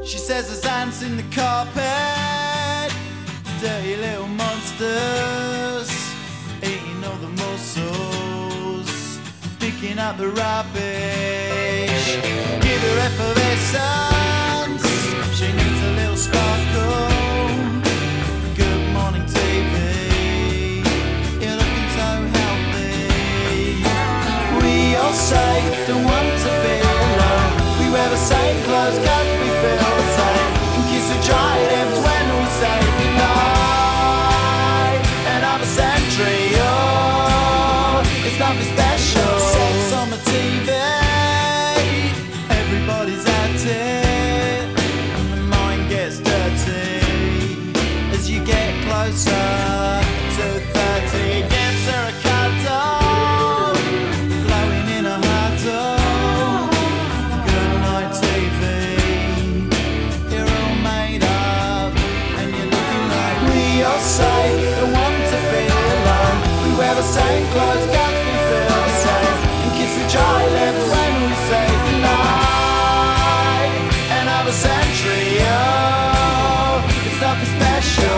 She says there's ants in the carpet, dirty little monsters, eating all the mussels, picking up the rubbish. Give her effervescence, she needs a little sparkle. Good morning TV, you're looking so healthy. We all say don't want to be alone. We wear the same clothes 'cause we feel the same, and kiss the dry lips when we say goodnight. Another century, oh, it's nothing special. Sex on the TV, everybody's at it, and the mind gets dirty as you get closer to 30. Gives her a cuddle, glowing in a huddle. Good night TV, you're all made up, and you're looking like we all say don't want to be alone. We wear the same clothes 'cause we feel the same, and kiss the dry lips when we say goodnight. Another century, oh, it's nothing special.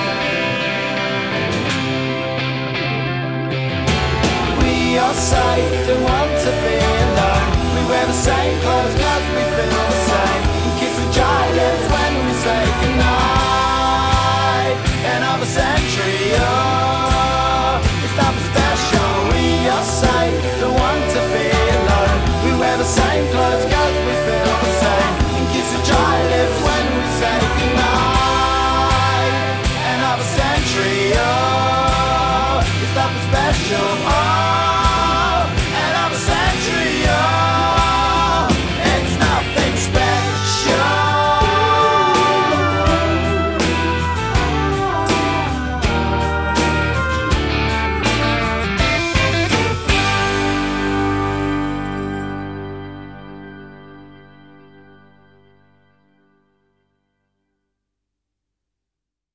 Say